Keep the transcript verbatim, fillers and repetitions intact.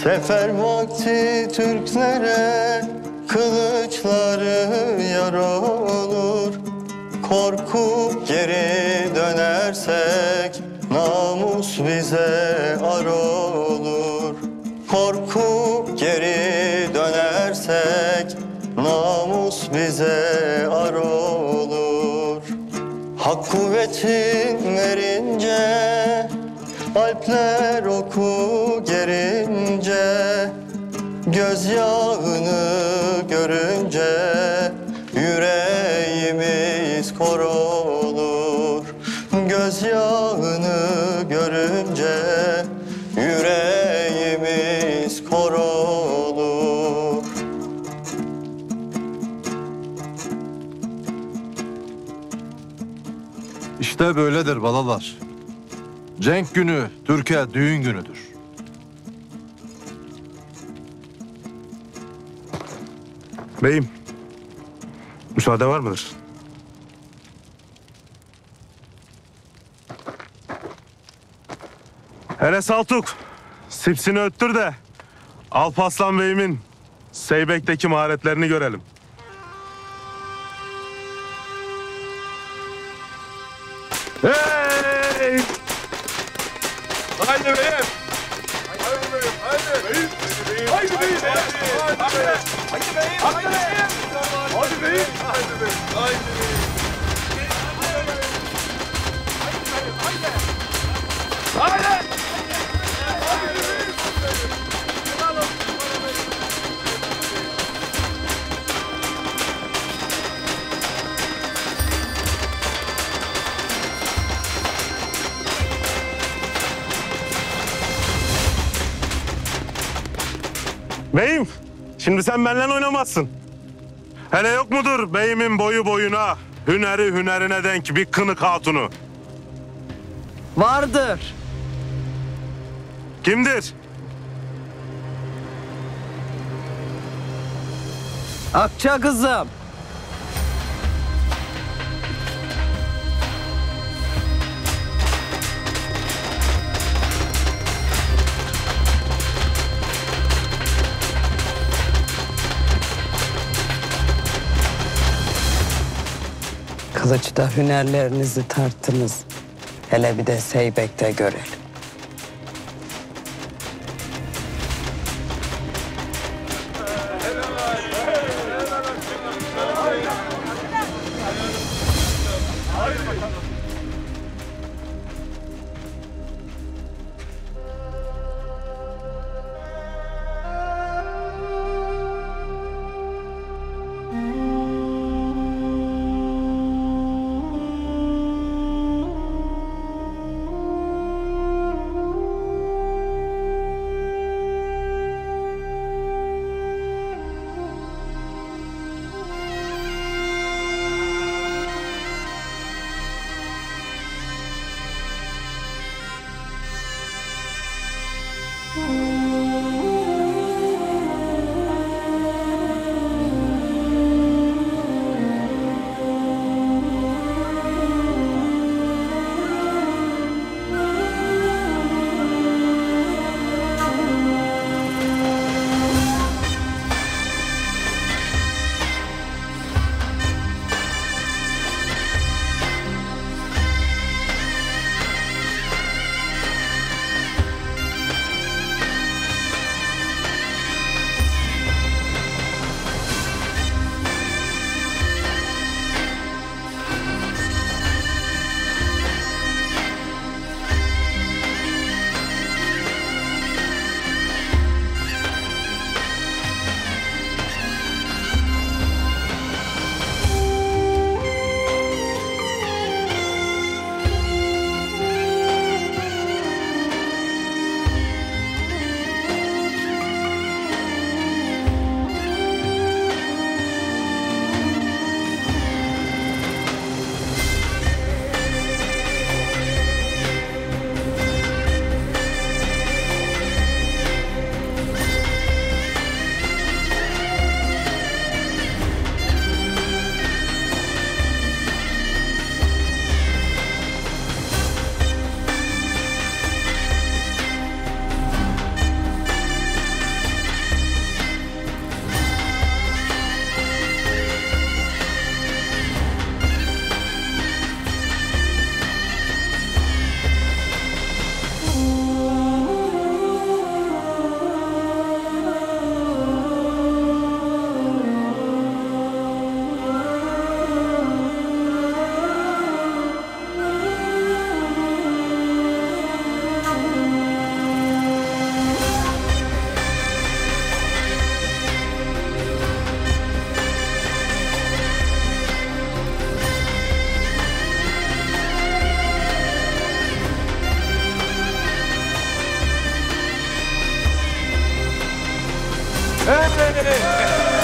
Sefer vakti Türklere kılıçları yara olur. Korkup geri dönersek namus bize ar olur. Korkup geri dönersek namus bize ar olur. Hak kuvvetin verince, alpler oku gerince, gözyağını görünce yüreğimiz kor olur. Gözyağını görünce yüreğimiz kor olur. İşte böyledir balalar. Cenk günü Türkiye düğün günüdür. Beyim, müsaade var mıdır? Hele Saltuk, sipsini öttür de Alparslan Bey'imin Seybek'teki maharetlerini görelim. Hey! Haydi beyim! Haydi beyim! Haydi beyim! Haydi beyim! Haydi beyim! Haydi beyim! Haydi beyim! Haydi beyim! Haydi beyim! Haydi beyim! Haydi! Beyim, şimdi sen benimle oynamazsın. Hele yok mudur beyimin boyu boyuna, hüneri hünerine denk bir kınık hatunu? Vardır. Kimdir? Akça kızım. Kılıçta hünerlerinizi tarttınız. Hele bir de Seybek'te görelim. Evet.